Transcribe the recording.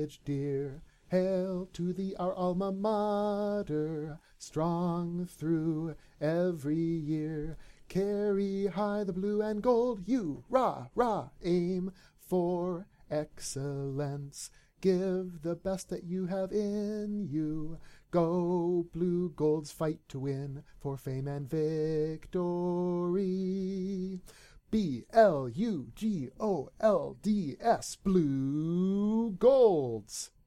college dear. Hail to thee, our alma mater, strong through every year. Carry high the blue and gold, you, rah, rah, aim for excellence. Give the best that you have in you. Go, blue golds, fight to win for fame and victory. BLUGOLDS, Blue Golds.